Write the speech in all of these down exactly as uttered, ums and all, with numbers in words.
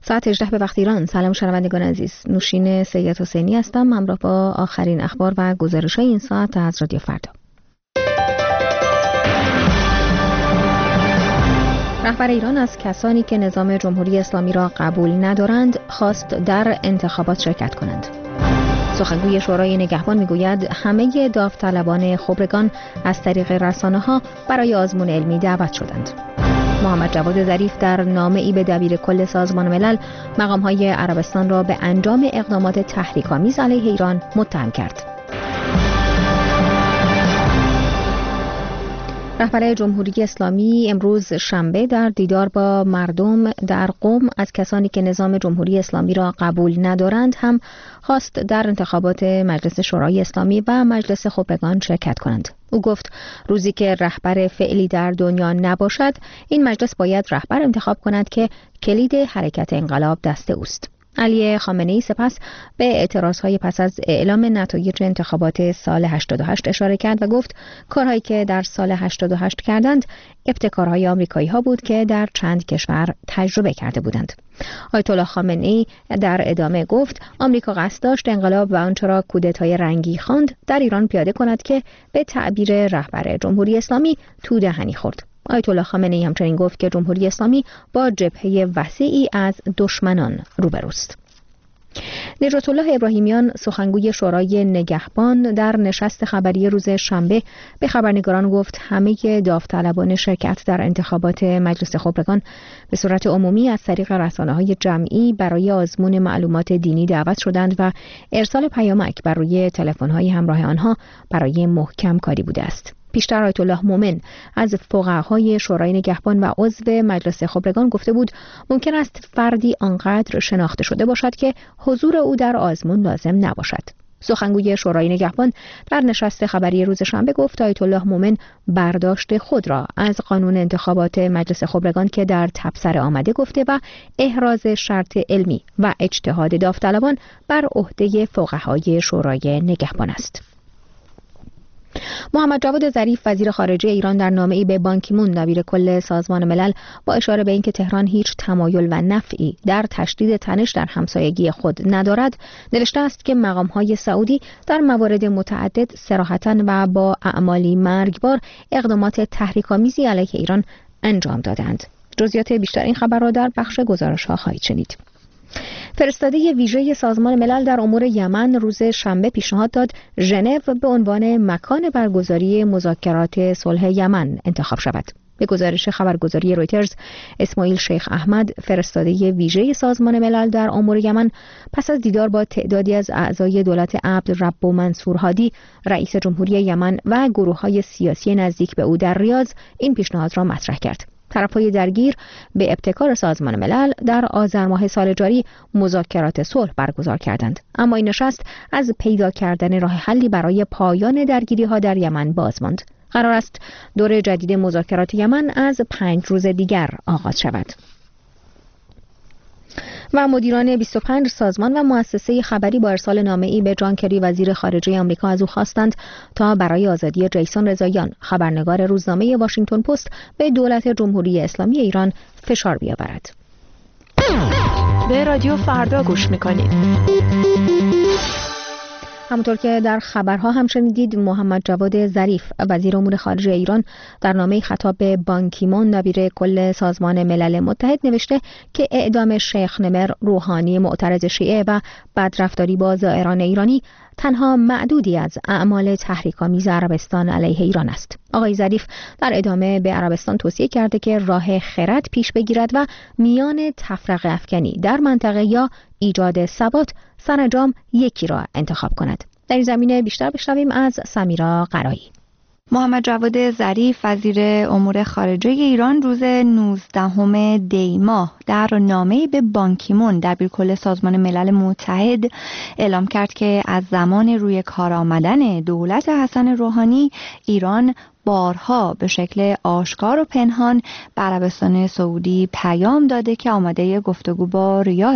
ساعت هجده به وقت ایران. سلام شنوندگان عزیز، نوشین سید حسینی هستم، همراه با آخرین اخبار و گزارش‌های این ساعت از رادیو فردا. رهبر ایران از کسانی که نظام جمهوری اسلامی را قبول ندارند خواست در انتخابات شرکت کنند. سخنگوی شورای نگهبان میگوید همه داوطلبان خبرگان از طریق رسانه‌ها برای آزمون علمی دعوت شدند. محمد جواد ظریف در نامه‌ای به دبیر کل سازمان ملل مقام‌های عربستان را به انجام اقدامات تحریک‌آمیز علیه ایران متهم کرد. رهبر جمهوری اسلامی امروز شنبه در دیدار با مردم در قم از کسانی که نظام جمهوری اسلامی را قبول ندارند هم خواست در انتخابات مجلس شورای اسلامی و مجلس خبرگان شرکت کنند. او گفت روزی که رهبر فعلی در دنیا نباشد، این مجلس باید رهبر انتخاب کند که کلید حرکت انقلاب دست اوست. علی خامنه‌ای سپس به اعتراضهای پس از اعلام نتایج انتخابات سال هشتاد و هشت اشاره کرد و گفت کارهایی که در سال هشتاد و هشت کردند ابتکارهای آمریکایی‌ها بود که در چند کشور تجربه کرده بودند. آیت الله خامنه‌ای در ادامه گفت آمریکا قصد داشت انقلاب و آنچه را کودتای رنگی خواند در ایران پیاده کند که به تعبیر رهبر جمهوری اسلامی توده هنی خورد. آیت الله خامنه‌ای همچنین گفت که جمهوری اسلامی با جبهه وسیعی از دشمنان روبروست. نجات الله ابراهیمیان سخنگوی شورای نگهبان در نشست خبری روز شنبه به خبرنگاران گفت همه داوطلبان شرکت در انتخابات مجلس خبرگان به صورت عمومی از طریق رسانه‌های جمعی برای آزمون معلومات دینی دعوت شدند و ارسال پیامک بر روی تلفن‌های همراه آنها برای محکم کاری بوده است. پیشتر آیت الله مومن از فقهای شورای نگهبان و عضو مجلس خبرگان گفته بود ممکن است فردی آنقدر شناخته شده باشد که حضور او در آزمون لازم نباشد. سخنگوی شورای نگهبان در نشست خبری روز شنبه گفت آیت الله مومن برداشت خود را از قانون انتخابات مجلس خبرگان که در تبصره آمده گفته و احراز شرط علمی و اجتهاد داوطلبان بر عهده فقهای شورای نگهبان است. محمد جواد ظریف وزیر خارجه ایران در نامه‌ای به بان کی مون دبیر کل سازمان ملل با اشاره به اینکه تهران هیچ تمایل و نفعی در تشدید تنش در همسایگی خود ندارد نوشته است که مقام‌های سعودی در موارد متعدد صراحتاً و با اعمالی مرگبار اقدامات تحریک‌آمیزی علیه ایران انجام دادند. جزئیات بیشتر این خبر را در بخش گزارش‌ها خواهید شنید. فرستاده ویژه سازمان ملل در امور یمن روز شنبه پیشنهاد داد ژنو به عنوان مکان برگزاری مذاکرات صلح یمن انتخاب شود. به گزارش خبرگزاری رویترز، اسماعیل شیخ احمد فرستاده ویژه سازمان ملل در امور یمن پس از دیدار با تعدادی از اعضای دولت عبدالرب منصور هادی رئیس جمهوری یمن و گروه‌های سیاسی نزدیک به او در ریاض این پیشنهاد را مطرح کرد. طرف‌های درگیر به ابتکار سازمان ملل در آذر ماه سال جاری مذاکرات صلح برگزار کردند، اما این نشست از پیدا کردن راه حلی برای پایان درگیری‌ها در یمن باز ماند. قرار است دور جدید مذاکرات یمن از پنج روز دیگر آغاز شود. و مدیران بیست و پنج سازمان و مؤسسه خبری با ارسال نامه‌ای به جان کری وزیر خارجه آمریکا از او خواستند تا برای آزادی جیسون رضاییان خبرنگار روزنامه واشنگتن پست به دولت جمهوری اسلامی ایران فشار بیاورد. به رادیو فردا گوش می‌کنید. همونطور که در خبرها هم شنیدید، محمد جواد ظریف وزیر امور خارجه ایران در نامه خطاب به بان کی مون دبیر کل سازمان ملل متحد نوشته که اعدام شیخ نمر روحانی معترض شیعه و بدرفتاری با زائران ایرانی تنها معدودی از اعمال تحریک‌آمیز عربستان علیه ایران است. آقای ظریف در ادامه به عربستان توصیه کرده که راه خرد پیش بگیرد و میان تفرقه افکنی در منطقه یا ایجاد ثبات سرانجام یکی را انتخاب کند. در این زمینه بیشتر بشنویم از سمیرا قرایی. محمد جواد ظریف وزیر امور خارجه ایران روز نوزدهم دی ماه در نامه‌ای به بان کی مون دبیرکل سازمان ملل متحد اعلام کرد که از زمان روی کار آمدن دولت حسن روحانی ایران بارها به شکل آشکار و پنهان به عربستان سعودی پیام داده که آماده گفتگو با ریاض است.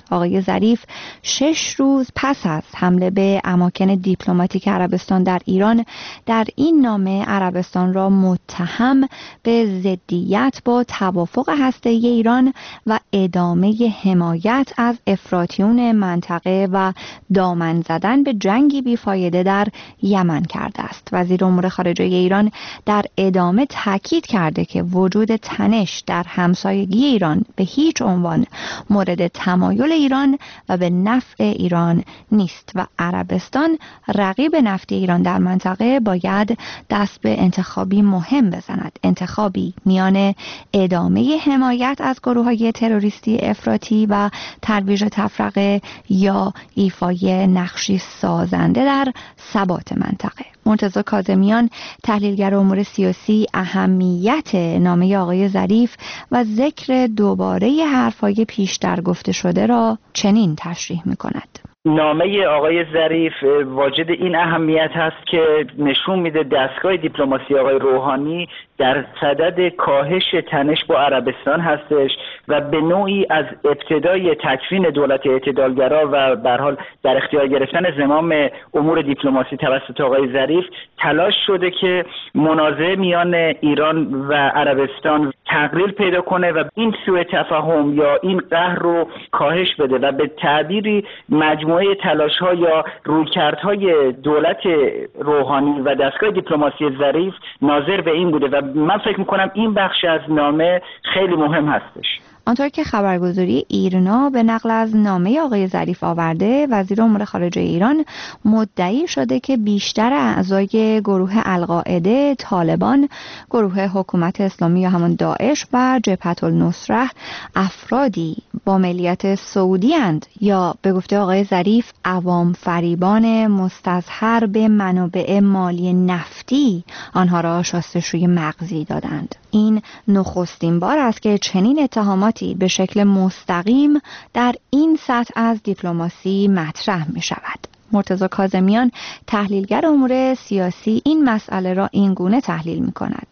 آقای ظریف شش روز پس از حمله به اماکن دیپلماتیک عربستان در ایران در این نامه عربستان را متهم به ضدیت با توافق هسته‌ای ایران و ادامه حمایت از افراطیون منطقه و دامن زدن به جنگی بیفایده در یمن کرده است. وزیر امور خارجه ایران در ادامه تاکید کرده که وجود تنش در همسایگی ایران به هیچ عنوان مورد تمایل ایران و به نفع ایران نیست و عربستان رقیب نفتی ایران در منطقه باید دست به انتخابی مهم بزند، انتخابی میان ادامه حمایت از گروه‌های تروریستی افراطی و ترویج تفرقه یا ایفای نقشی سازنده در ثبات منطقه. مرتضی کاظمیان تحلیلگر امور سیاسی اهمیت نامه آقای ظریف و ذکر دوباره حرفای پیشتر گفته شده را چنین تشریح می‌کند. نامه آقای ظریف واجد این اهمیت هست که نشون میده دستگاه دیپلماسی آقای روحانی در صدد کاهش تنش با عربستان هستش و به نوعی از ابتدای تکوین دولت اعتدالگرا و به هر حال در اختیار گرفتن زمام امور دیپلماسی توسط آقای ظریف تلاش شده که منازعه میان ایران و عربستان تقلیل پیدا کنه و این سوء تفاهم یا این قهر رو کاهش بده و به تعبیری مجموعه تلاش‌ها یا رویکردهای دولت روحانی و دستگاه دیپلماسی ظریف ناظر به این بوده و من فکر می‌کنم این بخش از نامه خیلی مهم هستش. آنطور که خبرگزاری ایرنا به نقل از نامه آقای ظریف آورده، وزیر امور خارجه ایران مدعی شده که بیشتر اعضای گروه القاعده، طالبان، گروه حکومت اسلامی یا همان داعش و جبهة النصره افرادی با ملیت سعودی اند یا به گفته آقای ظریف عوام فریبان مستظهر به منابع مالی نفتی آنها را شستشوی مغزی دادند. این نخستین بار است که چنین اتهاماتی به شکل مستقیم در این سطح از دیپلماسی مطرح می شود. مرتضی کاظمیان تحلیلگر امور سیاسی این مسئله را این گونه تحلیل می کند.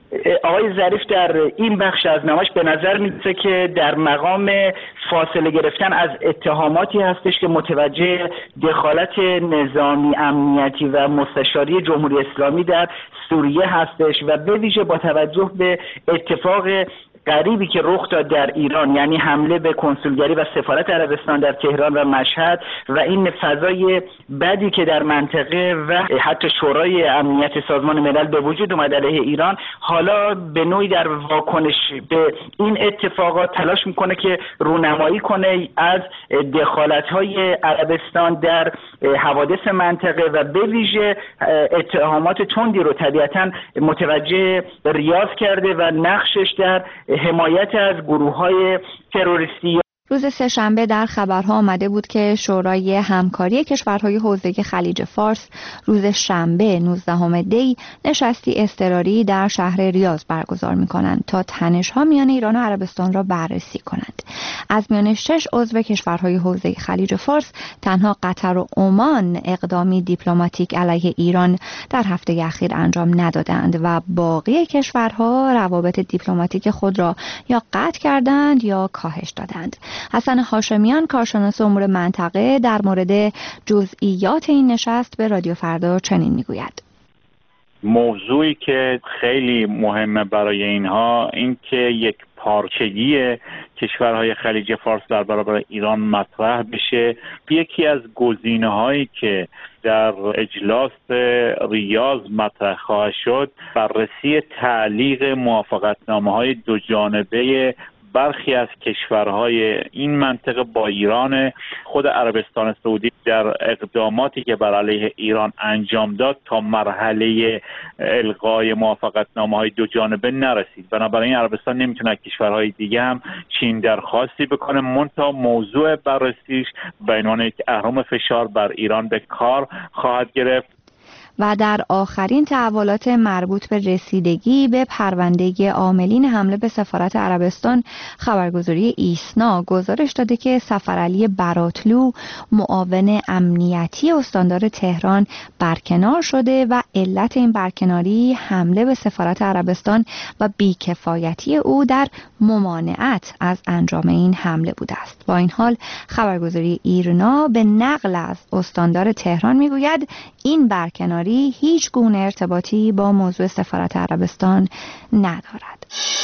آقای ظریف در این بخش از نامش به نظر می‌رسه که در مقام فاصله گرفتن از اتهاماتی هستش که متوجه دخالت نظامی امنیتی و مستشاری جمهوری اسلامی در سوریه هستش و به ویژه با توجه به اتفاق غریبی که رخ داد در ایران، یعنی حمله به کنسولگری و سفارت عربستان در تهران و مشهد و این فضای بدی که در منطقه و حتی شورای امنیت سازمان ملل به وجود اومد علیه ایران، حالا به نوعی در واکنش به این اتفاقات تلاش میکنه که رونمایی کنه از دخالت‌های عربستان در حوادث منطقه و به ویژه اتهامات تندی رو طبیعتاً متوجه ریاض کرده و نقشش در حمایت از گروه‌های تروریستی. روز سه‌شنبه در خبرها آمده بود که شورای همکاری کشورهای حوزه خلیج فارس روز شنبه نوزدهم دی نشستی اضطراری در شهر ریاض برگزار می‌کنند تا تنش‌ها میان ایران و عربستان را بررسی کنند. از میان شش عضو کشورهای حوزه خلیج فارس تنها قطر و عمان اقدامی دیپلماتیک علیه ایران در هفته اخیر انجام ندادند و باقی کشورها روابط دیپلماتیک خود را یا قطع کردند یا کاهش دادند. حسن هاشمیان کارشناس امور منطقه در مورد جزئیات این نشست به رادیو فردا چنین میگوید. موضوعی که خیلی مهمه برای اینها این که یک پارچگی کشورهای خلیج فارس در برابر ایران مطرح بشه. یکی از گزینه‌هایی که در اجلاس ریاض مطرح خواهد شد بررسی تعلیق موافقتنامه‌های دو جانبه برخی از کشورهای این منطقه با ایران. خود عربستان سعودی در اقداماتی که بر علیه ایران انجام داد تا مرحله الغای موافقتنامه‌های دو جانبه نرسید، بنابراین عربستان نمیتونه کشورهای دیگه هم چین درخواستی بکنه، منتها موضوع بررسیش به عنوان یک اهرم فشار بر ایران به کار خواهد گرفت. و در آخرین تحولات مربوط به رسیدگی به پرونده عاملین حمله به سفارت عربستان، خبرگزاری ایسنا گزارش داده که سفرعلی براتلو، معاون امنیتی استاندار تهران، برکنار شده و علت این برکناری حمله به سفارت عربستان و بیکفایتی او در ممانعت از انجام این حمله بوده است. با این حال خبرگزاری ایرنا به نقل از استاندار تهران میگوید این برکناری هیچ گونه ارتباطی با موضوع سفارت عربستان ندارد.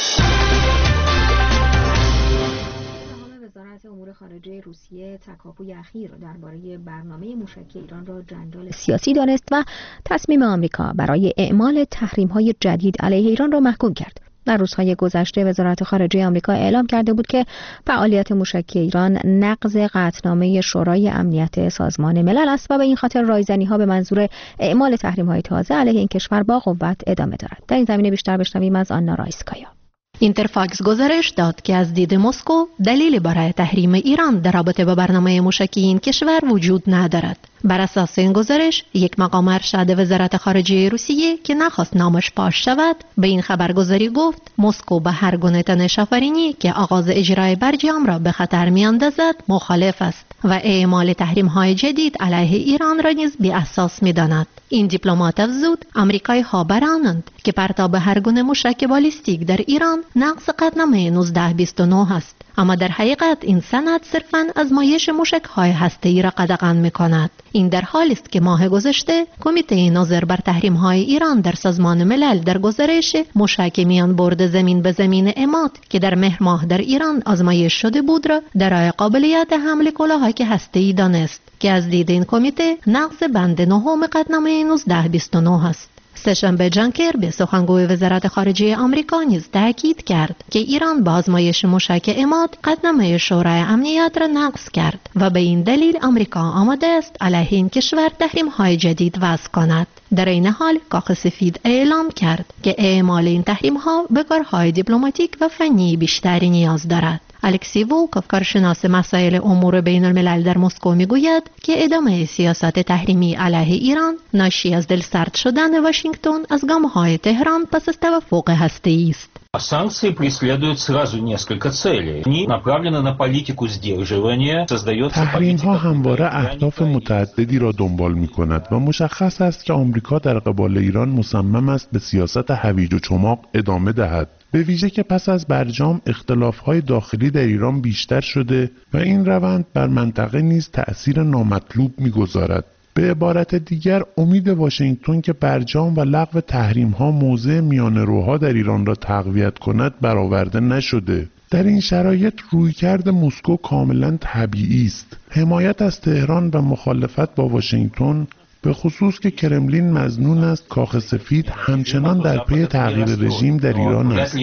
وزارت امور خارجه روسیه تکاپوی اخیر درباره برنامه موشکی ایران را جنجال سیاسی دانست و تصمیم آمریکا برای اعمال تحریم‌های جدید علیه ایران را محکوم کرد. در روزهای گذشته وزارت خارجه آمریکا اعلام کرده بود که فعالیت موشکی ایران نقض قطعنامه شورای امنیت سازمان ملل است و به این خاطر رایزنی‌ها به منظور اعمال تحریم‌های تازه علیه این کشور با قوت ادامه دارد. در این زمینه بیشتر بشنویم از آنا رایسکایا. اینترفاکس گزارش داد که از دید مسکو دلیلی برای تحریم ایران در رابطه با برنامه موشکی این کشور وجود ندارد. بر اساس این گزارش، یک مقام ارشد وزارت خارجه روسیه که نخواست نامش پاش شود، به این خبرگزاری گفت مسکو به هر گونه تنش‌آفرینی که آغاز اجرای برجام را به خطر می‌اندازد مخالف است و اعمال تحریم‌های جدید علیه ایران را نیز بی اساس می‌داند. این دیپلمات افزود آمریکایی ها برانند که پرتاب هر گونه موشک بالستیک در ایران نقض قطعنامه نوزده بیست و نه است، اما در حقیقت این سند صرفاً آزمایش موشک‌های هسته‌ای را قدغن می‌کند. این در حالی است که ماه گذشته کمیته ناظر بر تحریم‌های ایران در سازمان ملل در گزارش موشک میان برد زمین به زمین عماد که در مهر ماه در ایران آزمایش شده بود را دارای قابلیت حمل کلاهک هسته‌ای دانست که از دید این کمیته نقض بند نهم قطعنامه نوزده بیست و نه است. سه‌شنبه جان کربی سخنگوی وزارت خارجه آمریکا نیز تاکید کرد که ایران با آزمایش موشک عماد قطعنامه شورای امنیت را نقض کرد و به این دلیل آمریکا آماده است علیه این کشور تحریم‌های جدید وضع کند. در این حال کاخ سفید اعلام کرد که اعمال این تحریم‌ها به کارهای دیپلماتیک و فنی بیشتری نیاز دارد. الکسی وولکوف، کارشناس مسائل امور بین الملل در مسکو، میگوید که ادامه سیاست تحریمی علیه ایران ناشی از دلسرد شدن واشنگتن از گام‌های تهران پس از توافق هسته‌ای است. Санкции преследуют сразу несколько целей. Они направлены на политику сдерживания, создается تحریم ها همواره اهداف متعددی را دنبال می کند و مشخص است که آمریکا در قبال ایران مصمم است به سیاست هویج و چماق ادامه دهد. به ویژه که پس از برجام اختلاف‌های داخلی در ایران بیشتر شده و این روند بر منطقه نیز تأثیر نامطلوب می‌گذارد. به عبارت دیگر امید واشنگتن که برجام و لغو تحریم‌ها موضع میانه‌روها در ایران را تقویت کند برآورده نشده. در این شرایط رویکرد مسکو کاملا طبیعی است. حمایت از تهران و مخالفت با واشنگتن، به خصوص که کرملین مظنون است کاخ سفید همچنان در پی تغییر رژیم در ایران است.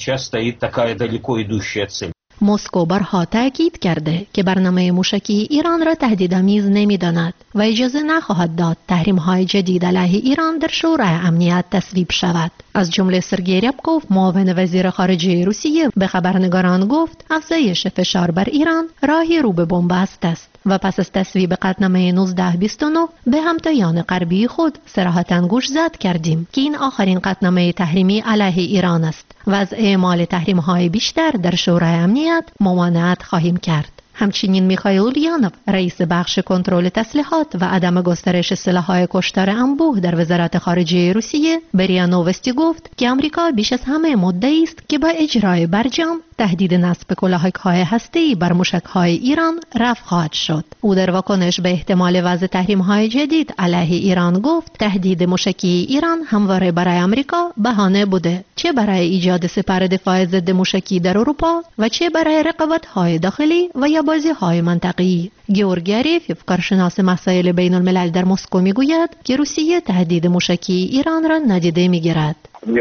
مسکو بارها تاکید کرده که برنامه موشکی ایران را تهدیدآمیز نمی‌داند و اجازه نخواهد داد تحریم‌های جدید علیه ایران در شورای امنیت تصویب شود. از جمله سرگئی ریابکوف، معاون وزیر خارجه روسیه، به خبرنگاران گفت افزایش فشار بر ایران راهی رو به بنبست است و پس از تصویب قطعنامه نوزده بیست و نه به همتایان غربی خود صراحتاً گوش زد کردیم که این آخرین قطعنامه تحریمی علیه ایران است و از اعمال تحریم‌های بیشتر در شورای امنیت ممانعت خواهیم کرد. همچنین میخائیل اولیانوف، رئیس بخش کنترل تسلیحات و عدم گسترش سلاح‌های کشتار انبوه در وزارت خارجه روسیه، به ریا نووستی گفت که آمریکا بیش از همه مدعی است که با اجرای برجام تهدید نصب کلاهک‌های هسته‌ای بر موشک‌های ایران رفع خواهد شد. او در واکنش به احتمال وضع تحریم‌های جدید علیه ایران گفت تهدید موشکی ایران همواره برای آمریکا بهانه بوده، چه برای ایجاد سپر دفاع ضد موشکی در اروپا و چه برای رقابت‌های داخلی و یا بازی‌های منطقه‌ای. گیورگی آریفیف، کارشناس مسائل بین الملل در مسکو، میگوید که روسیه تهدید موشکی ایران را نادیده می‌گیرد.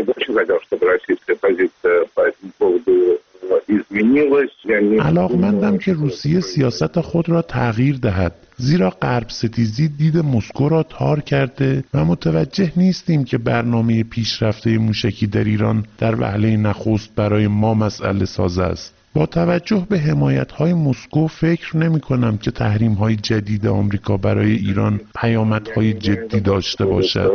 علاقمندم که روسیه سیاست خود را تغییر دهد، زیرا غرب ستیزی دید مسکو را تار کرده و متوجه نیستیم که برنامه پیشرفته موشکی در ایران در وهله نخست برای ما مسئله ساز است. با توجه به حمایت‌های مسکو فکر نمی‌کنم که تحریم‌های جدید آمریکا برای ایران پیامدهای جدی داشته باشد.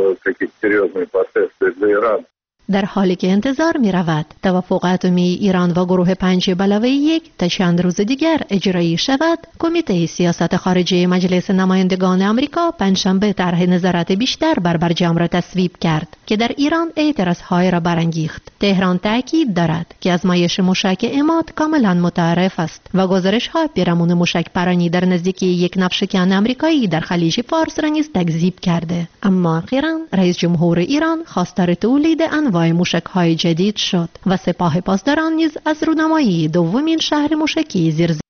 در حالی که انتظار می رود توافق اتمی ایران و گروه پنج به علاوه یک تا چند روز دیگر اجرایی شود، کمیته سیاست خارجی مجلس نمایندگان آمریکا پنجشنبه طرح نظارت بیشتر بر برجام را تصویب کرد که در ایران اعتراضهای را برانگیخت. تهران تاکید دارد که آزمایش موشک عماد کاملا متعارف است و گزارش‌ها پیرامون موشک پرانی در نزدیکی یک ناوشکن آمریکایی در خلیج فارس را نیز تکذیب کرده. اما اخیراً رئیس جمهور ایران خواستار تولید انواع موشک‌های جدید شد و سپاه پاسداران نیز از رونمایی دومین شهر موشکی زیر